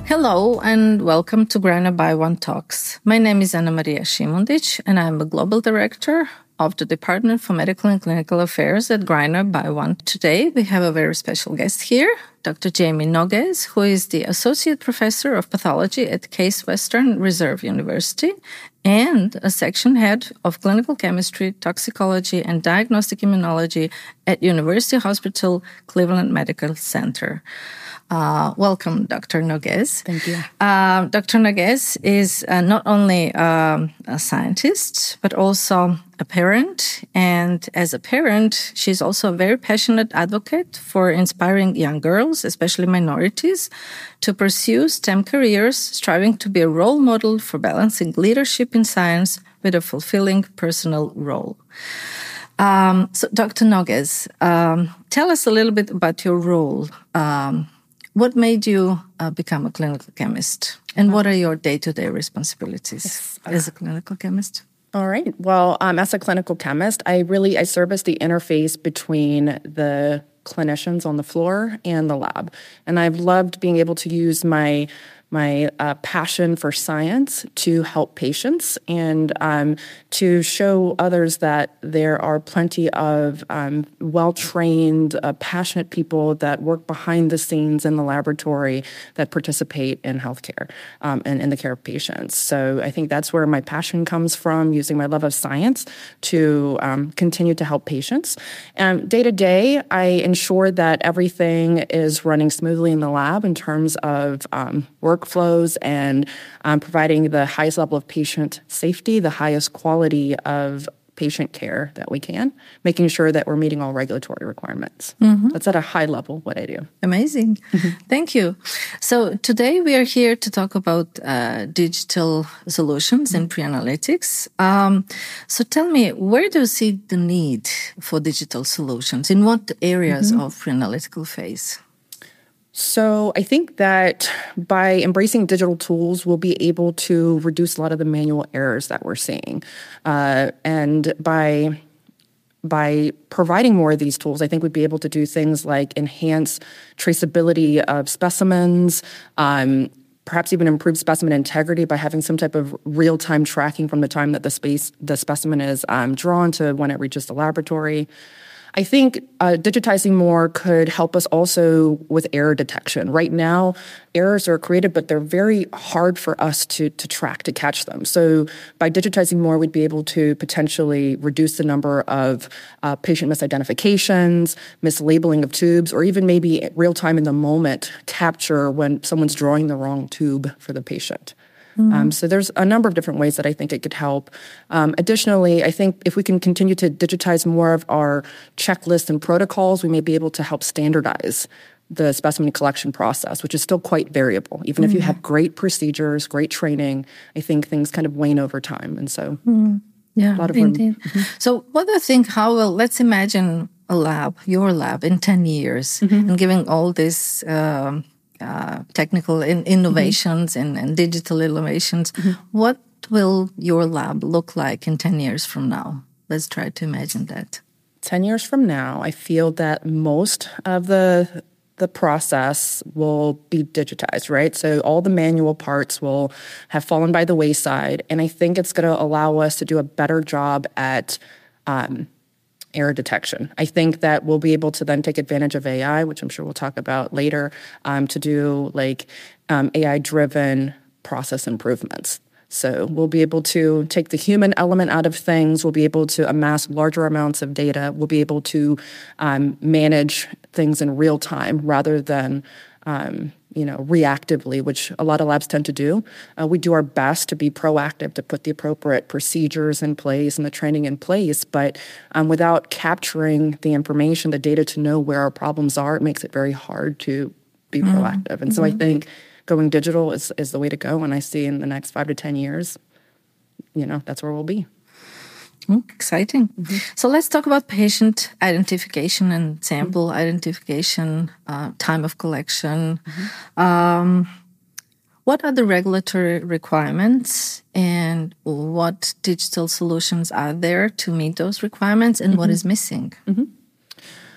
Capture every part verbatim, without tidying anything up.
Hello and welcome to Greiner BioOne Talks. My name is Ana Maria Šimundić and I'm the Global Director of the Department for Medical and Clinical Affairs at Greiner BioOne. Today we have a very special guest here, Doctor Jamie Noguez, who is the Associate Professor of Pathology at Case Western Reserve University and a Section Head of Clinical Chemistry, Toxicology, and Diagnostic Immunology at University Hospital Cleveland Medical Center. Uh, welcome, Doctor Noguez. Thank you. Uh, Doctor Noguez is uh, not only um, a scientist, but also a parent. And as a parent, she's also a very passionate advocate for inspiring young girls, especially minorities, to pursue STEM careers, striving to be a role model for balancing leadership in science with a fulfilling personal role. Um, so, Doctor Noguez, um, tell us a little bit about your role. Um, What made you uh, become a clinical chemist? And what are your day-to-day responsibilities yes. uh, as a clinical chemist? All right. Well, um, as a clinical chemist, I really, I serve as the interface between the clinicians on the floor and the lab. And I've loved being able to use my my uh, passion for science to help patients and um, to show others that there are plenty of um, well-trained, uh, passionate people that work behind the scenes in the laboratory that participate in healthcare um, and in the care of patients. So I think that's where my passion comes from, using my love of science to um, continue to help patients. And day to day, I ensure that everything is running smoothly in the lab in terms of um, work workflows and um, providing the highest level of patient safety, the highest quality of patient care that we can, making sure that we're meeting all regulatory requirements. Mm-hmm. That's at a high level what I do. Amazing. Mm-hmm. Thank you. So today we are here to talk about uh, digital solutions mm-hmm. in pre-analytics. Um, so tell me, where do you see the need for digital solutions? In what areas mm-hmm. of pre-analytical phase? So I think that by embracing digital tools, we'll be able to reduce a lot of the manual errors that we're seeing. Uh, and by by providing more of these tools, I think we'd be able to do things like enhance traceability of specimens, um, perhaps even improve specimen integrity by having some type of real-time tracking from the time that the space the specimen is um, drawn to when it reaches the laboratory. I think uh, digitizing more could help us also with error detection. Right now, errors are created, but they're very hard for us to, to track, to catch them. So by digitizing more, we'd be able to potentially reduce the number of uh, patient misidentifications, mislabeling of tubes, or even maybe real time in the moment capture when someone's drawing the wrong tube for the patient. Mm-hmm. Um, so there's a number of different ways that I think it could help. Um, additionally, I think if we can continue to digitize more of our checklists and protocols, we may be able to help standardize the specimen collection process, which is still quite variable. Even mm-hmm. if you have great procedures, great training, I think things kind of wane over time. And so mm-hmm. yeah, a lot of indeed. Mm-hmm. So what do you think, how will, let's imagine a lab, your lab in ten years, mm-hmm. and giving all this um, Uh, technical in innovations mm-hmm. and, and digital innovations. Mm-hmm. What will your lab look like in ten years from now? Let's try to imagine that. ten years from now, I feel that most of the the process will be digitized, right? So all the manual parts will have fallen by the wayside. And I think it's going to allow us to do a better job at um, error detection. I think that we'll be able to then take advantage of A I, which I'm sure we'll talk about later, um, to do like um, A I-driven process improvements. So we'll be able to take the human element out of things. We'll be able to amass larger amounts of data. We'll be able to um, manage things in real time rather than um, you know, reactively, which a lot of labs tend to do. Uh, we do our best to be proactive, to put the appropriate procedures in place and the training in place, but um, without capturing the information, the data to know where our problems are, it makes it very hard to be mm-hmm. proactive. And so mm-hmm. I think going digital is, is the way to go, and I see in the next five to ten years, you know, that's where we'll be. Mm, exciting. Mm-hmm. So let's talk about patient identification and sample mm-hmm. identification, uh, time of collection. Mm-hmm. Um, what are the regulatory requirements and what digital solutions are there to meet those requirements and mm-hmm. what is missing? Mm-hmm.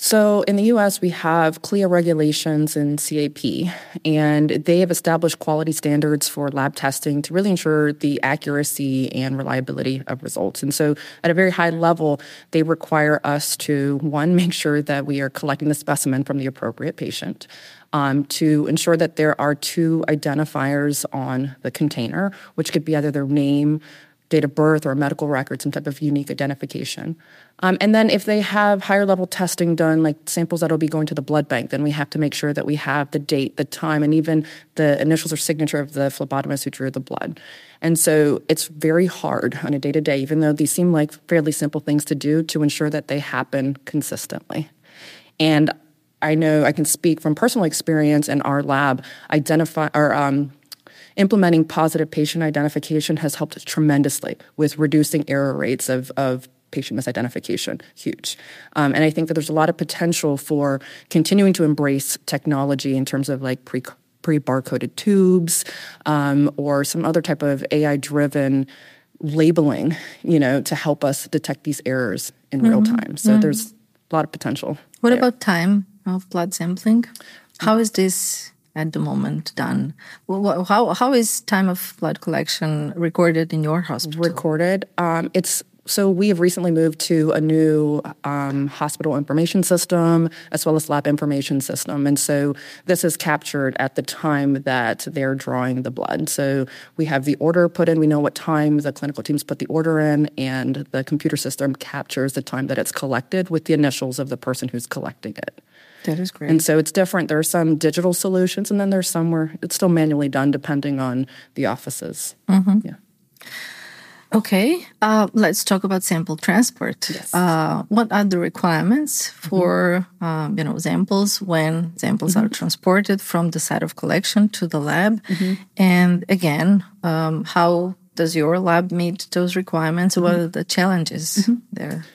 So in the U S, we have C L I A regulations and C A P, and they have established quality standards for lab testing to really ensure the accuracy and reliability of results. And so at a very high level, they require us to, one, make sure that we are collecting the specimen from the appropriate patient, um, to ensure that there are two identifiers on the container, which could be either their name, date of birth, or a medical record, some type of unique identification. Um, and then if they have higher level testing done, like samples that will be going to the blood bank, then we have to make sure that we have the date, the time, and even the initials or signature of the phlebotomist who drew the blood. And so it's very hard on a day-to-day, even though these seem like fairly simple things to do, to ensure that they happen consistently. And I know I can speak from personal experience in our lab, identify or um, implementing positive patient identification has helped tremendously with reducing error rates of, of patient misidentification. Huge. Um, and I think that there's a lot of potential for continuing to embrace technology in terms of like pre, pre-barcoded tubes um, or some other type of A I-driven labeling, you know, to help us detect these errors in mm-hmm. real time. So mm-hmm. there's a lot of potential. What there. about time of blood sampling? How is this at the moment done? Well, how how is time of blood collection recorded in your hospital? Recorded. Um, it's so we have recently moved to a new um, hospital information system as well as lab information system, and so this is captured at the time that they're drawing the blood. So we have the order put in. We know what time the clinical teams put the order in, and the computer system captures the time that it's collected with the initials of the person who's collecting it. That is great. And so it's different. There are some digital solutions, and then there's some where it's still manually done depending on the offices. Mm-hmm. Yeah. Okay, uh, let's talk about sample transport. Yes. Uh, what are the requirements for mm-hmm. um, you know samples when samples mm-hmm. are transported from the site of collection to the lab? Mm-hmm. And again, um, how does your lab meet those requirements? Mm-hmm. What are the challenges mm-hmm. there?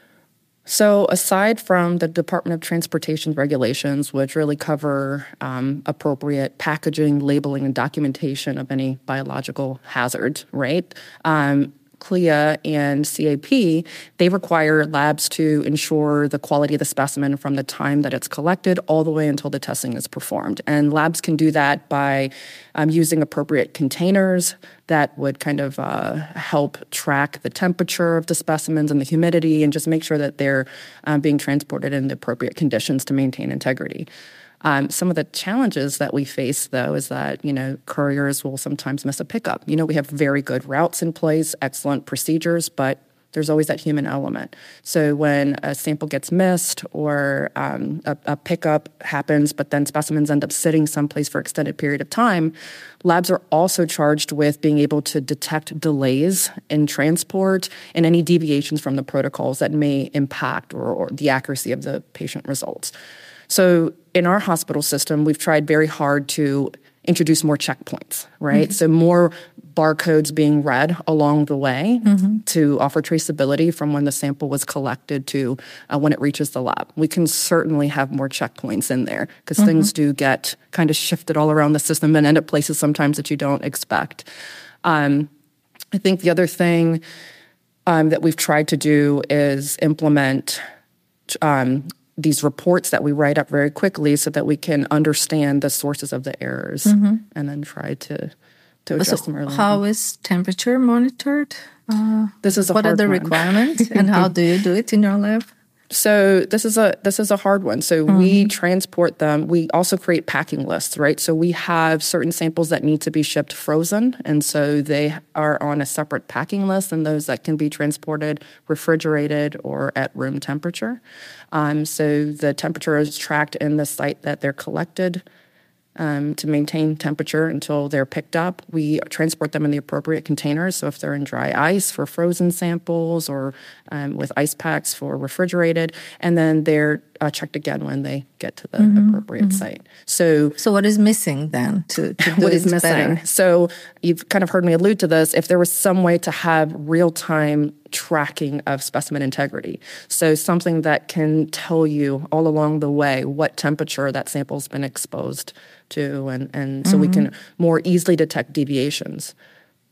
So aside from the Department of Transportation regulations, which really cover um, appropriate packaging, labeling, and documentation of any biological hazard, right? Um, C L I A and C A P, they require labs to ensure the quality of the specimen from the time that it's collected all the way until the testing is performed. And labs can do that by um, using appropriate containers that would kind of uh, help track the temperature of the specimens and the humidity and just make sure that they're um, being transported in the appropriate conditions to maintain integrity. Um, some of the challenges that we face, though, is that, you know, couriers will sometimes miss a pickup. You know, we have very good routes in place, excellent procedures, but there's always that human element. So when a sample gets missed or um, a, a pickup happens, but then specimens end up sitting someplace for an extended period of time, labs are also charged with being able to detect delays in transport and any deviations from the protocols that may impact or, or the accuracy of the patient results. So in our hospital system, we've tried very hard to introduce more checkpoints, right? Mm-hmm. So more barcodes being read along the way mm-hmm. to offer traceability from when the sample was collected to uh, when it reaches the lab. We can certainly have more checkpoints in there because mm-hmm. things do get kind of shifted all around the system and end up places sometimes that you don't expect. Um, I think the other thing um, that we've tried to do is implement um, these reports that we write up very quickly so that we can understand the sources of the errors mm-hmm. and then try to, to address so them early. How is temperature monitored? Uh, this is a what hard are the one. requirements and how do you do it in your lab? So this is a this is a hard one. So mm-hmm. we transport them. We also create packing lists, right? So we have certain samples that need to be shipped frozen, and so they are on a separate packing list than those that can be transported refrigerated or at room temperature. Um, so the temperature is tracked in the site that they're collected um, to maintain temperature until they're picked up. We transport them in the appropriate containers. So if they're in dry ice for frozen samples or um, with ice packs for refrigerated, and then they're uh, checked again when they get to the mm-hmm, appropriate mm-hmm. site. So, so what is missing then to, to do what is it missing? better? So you've kind of heard me allude to this. If there was some way to have real-time tracking of specimen integrity, so something that can tell you all along the way what temperature that sample's been exposed to, and, and so mm-hmm. we can more easily detect deviations.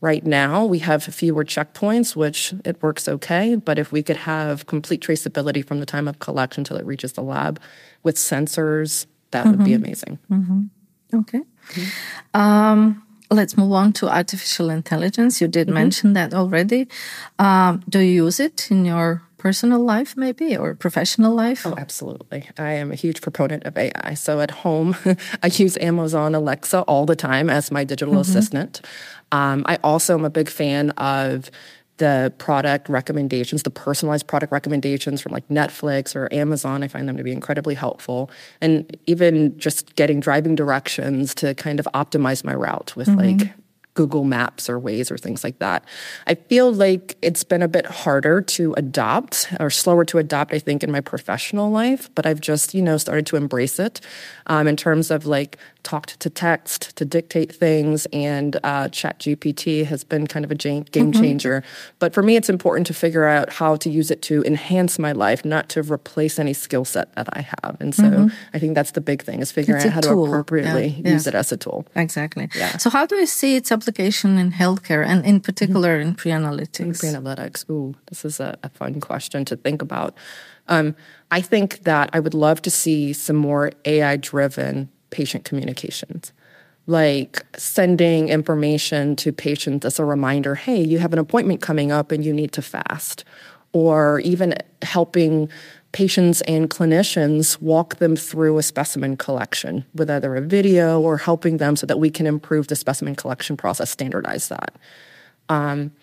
Right now, we have fewer checkpoints, which it works okay. But if we could have complete traceability from the time of collection till it reaches the lab with sensors, that mm-hmm. would be amazing. Mm-hmm. Okay. Mm-hmm. Um, let's move on to artificial intelligence. You did mm-hmm. mention that already. Um, do you use it in your personal life, maybe, or professional life? Oh, absolutely. I am a huge proponent of A I. So at home, I use Amazon Alexa all the time as my digital mm-hmm. assistant. Um, I also am a big fan of the product recommendations, the personalized product recommendations from like Netflix or Amazon. I find them to be incredibly helpful. And even just getting driving directions to kind of optimize my route with mm-hmm. like Google Maps or Waze or things like that. I feel like it's been a bit harder to adopt or slower to adopt, I think, in my professional life, but I've just, you know, started to embrace it um, in terms of like talk to text, to dictate things, and uh, ChatGPT has been kind of a game mm-hmm. changer. But for me, it's important to figure out how to use it to enhance my life, not to replace any skill set that I have. And so mm-hmm. I think that's the big thing, is figuring out how tool. to appropriately yeah. use yeah. it as a tool. Exactly. Yeah. So how do you see its application in healthcare, and in particular mm-hmm. in pre-analytics? In pre-analytics. Ooh, this is a, a fun question to think about. Um, I think that I would love to see some more A I-driven patient communications, like sending information to patients as a reminder, hey, you have an appointment coming up and you need to fast, or even helping patients and clinicians walk them through a specimen collection with either a video or helping them so that we can improve the specimen collection process, standardize that. Um,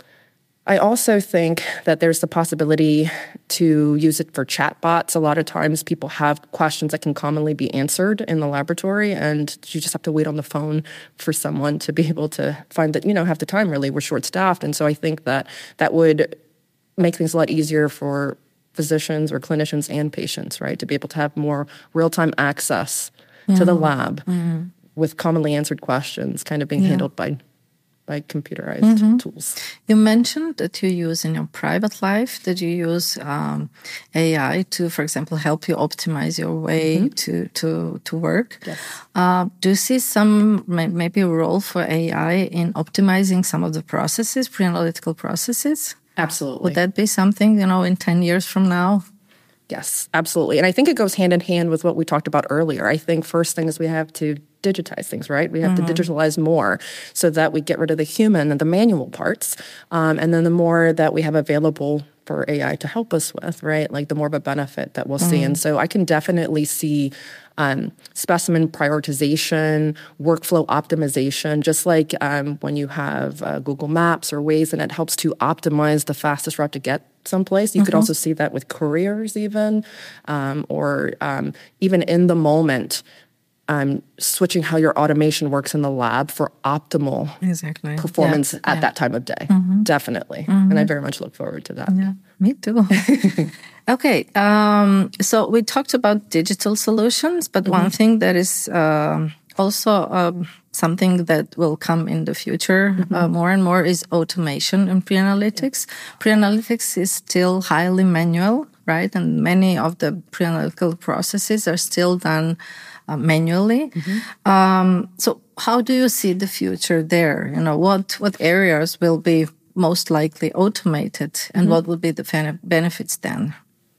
I also think that there's the possibility to use it for chatbots. A lot of times people have questions that can commonly be answered in the laboratory, and you just have to wait on the phone for someone to be able to find that, you know, have the time, really. We're short-staffed. And so I think that that would make things a lot easier for physicians or clinicians and patients, right, to be able to have more real-time access yeah. to the lab mm-hmm. with commonly answered questions kind of being yeah. handled by by computerized mm-hmm. tools. You mentioned that you use in your private life, that you use um, A I to, for example, help you optimize your way mm-hmm. to, to, to work. Yes. Uh, do you see some, maybe a role for A I in optimizing some of the processes, pre-analytical processes? Absolutely. Would that be something, you know, in ten years from now? Yes, absolutely. And I think it goes hand in hand with what we talked about earlier. I think first thing is we have to digitize things, right? We have mm-hmm. to digitalize more so that we get rid of the human and the manual parts. Um, and then the more that we have available for A I to help us with, right? Like the more of a benefit that we'll mm-hmm. see. And so I can definitely see um, specimen prioritization, workflow optimization, just like um, when you have uh, Google Maps or Waze, and it helps to optimize the fastest route to get someplace. You mm-hmm. could also see that with couriers even, um, or um, even in the moment, um, switching how your automation works in the lab for optimal exactly. performance yeah. at yeah. that time of day. Mm-hmm. Definitely. Mm-hmm. And I very much look forward to that. Yeah, me too. Okay. Um, so we talked about digital solutions, but mm-hmm. one thing that is uh, also um, something that will come in the future mm-hmm. uh, more and more is automation in pre-analytics. Pre-analytics is still highly manual, right? And many of the pre-analytical processes are still done uh, manually. Mm-hmm. Um, so how do you see the future there? You know, what, what areas will be most likely automated, and mm-hmm. what will be the benefits then?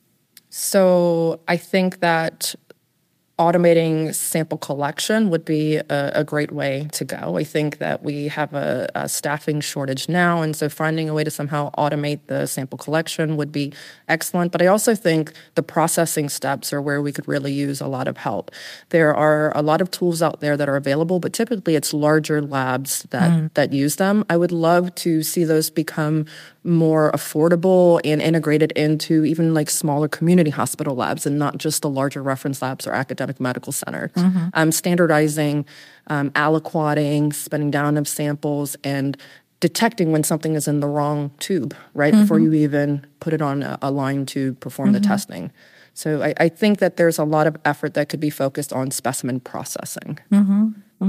So I think that automating sample collection would be a, a great way to go. I think that we have a, a staffing shortage now, and so finding a way to somehow automate the sample collection would be excellent. But I also think the processing steps are where we could really use a lot of help. There are a lot of tools out there that are available, but typically it's larger labs that, mm. that use them. I would love to see those become more affordable and integrated into even like smaller community hospital labs, and not just the larger reference labs or academic medical centers. Mm-hmm. Um, standardizing, um, aliquoting, spinning down of samples, and detecting when something is in the wrong tube, right, mm-hmm. before you even put it on a, a line to perform mm-hmm. the testing. So I, I think that there's a lot of effort that could be focused on specimen processing. Mm-hmm.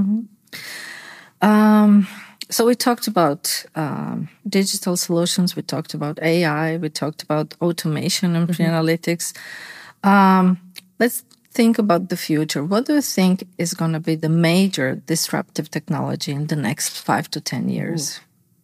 Mm-hmm. Um, so we talked about um, digital solutions, we talked about A I, we talked about automation and mm-hmm. pre-analytics. Um, let's think about the future. What do you think is going to be the major disruptive technology in the next five to ten years?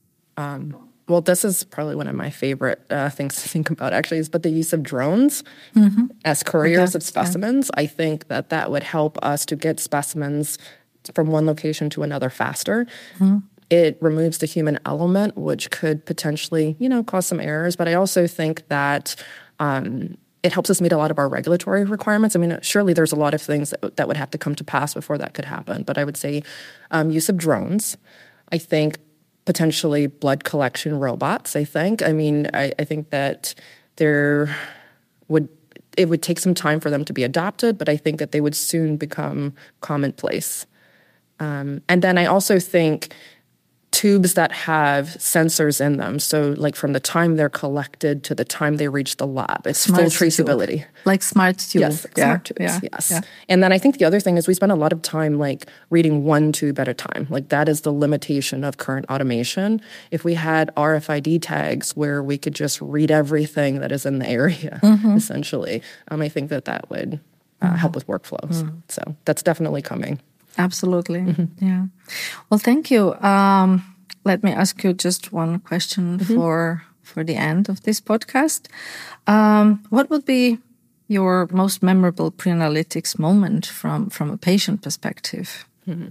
Um, well, this is probably one of my favorite uh, things to think about, actually, is but the use of drones mm-hmm. as couriers okay. of specimens. Yeah. I think that that would help us to get specimens from one location to another faster. Mm-hmm. It removes the human element, which could potentially, you know, cause some errors. But I also think that um, it helps us meet a lot of our regulatory requirements. I mean, surely there's a lot of things that, that would have to come to pass before that could happen. But I would say um, use of drones. I think potentially blood collection robots, I think. I mean, I, I think that there would, it would take some time for them to be adopted, but I think that they would soon become commonplace. Um, and then I also think tubes that have sensors in them. So like from the time they're collected to the time they reach the lab, it's smart full traceability. Tube. Like smart tube. Yes, yeah. smart tubes, yeah. yes. Yeah. And then I think the other thing is we spend a lot of time like reading one tube at a time. Like that is the limitation of current automation. If we had R F I D tags where we could just read everything that is in the area, mm-hmm. essentially, um, I think that that would uh, mm-hmm. help with workflows. Mm-hmm. So that's definitely coming. Absolutely. Mm-hmm. Yeah. Well, thank you. Um, let me ask you just one question mm-hmm. for for the end of this podcast. Um, what would be your most memorable pre-analytics moment from, from a patient perspective? Mm-hmm.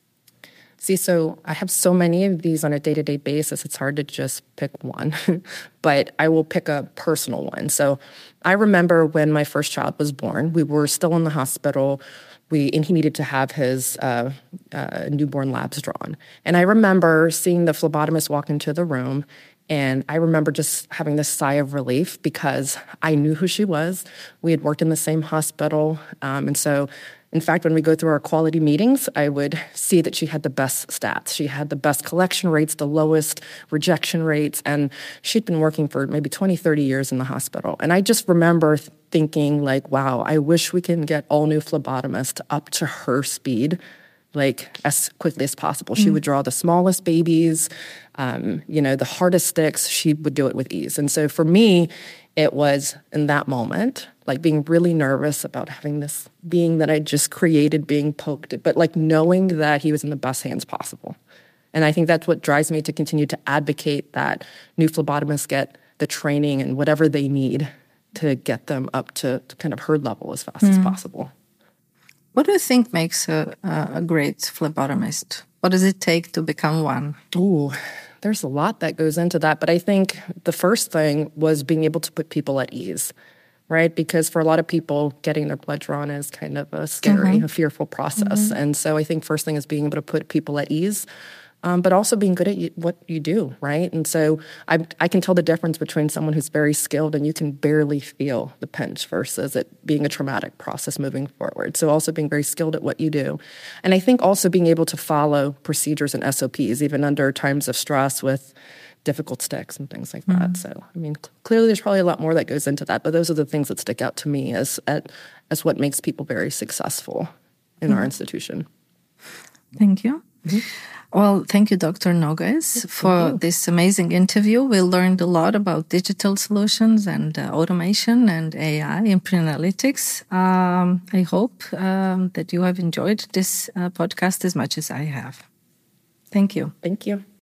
See, so I have so many of these on a day-to-day basis, it's hard to just pick one. But I will pick a personal one. So I remember when my first child was born, we were still in the hospital. We, and he needed to have his uh, uh, newborn labs drawn. And I remember seeing the phlebotomist walk into the room, and I remember just having this sigh of relief because I knew who she was. We had worked in the same hospital. Um, and so, in fact, when we go through our quality meetings, I would see that she had the best stats. She had the best collection rates, the lowest rejection rates, and she'd been working for maybe twenty, thirty years in the hospital. And I just remember thinking like, wow, I wish we can get all new phlebotomists up to her speed, like as quickly as possible. Mm. She would draw the smallest babies, um, you know, the hardest sticks, she would do it with ease. And so for me, it was in that moment, like being really nervous about having this being that I just created being poked, but like knowing that he was in the best hands possible. And I think that's what drives me to continue to advocate that new phlebotomists get the training and whatever they need to get them up to, to kind of her level as fast mm. as possible. What do you think makes a, a great phlebotomist? What does it take to become one? Ooh, there's a lot that goes into that. But I think the first thing was being able to put people at ease, right? Because for a lot of people, getting their blood drawn is kind of a scary, mm-hmm. a fearful process. Mm-hmm. And so I think first thing is being able to put people at ease. Um, but also being good at you, what you do, right? And so I, I can tell the difference between someone who's very skilled and you can barely feel the pinch versus it being a traumatic process moving forward. So also being very skilled at what you do. And I think also being able to follow procedures and S O Ps, even under times of stress with difficult sticks and things like mm-hmm. that. So, I mean, clearly there's probably a lot more that goes into that, but those are the things that stick out to me as, as what makes people very successful in mm-hmm. our institution. Thank you. Mm-hmm. Well, thank you, Doctor Nogues, for this amazing interview. We learned a lot about digital solutions and uh, automation and A I in pre-analytics. Um, I hope um, that you have enjoyed this uh, podcast as much as I have. Thank you. Thank you.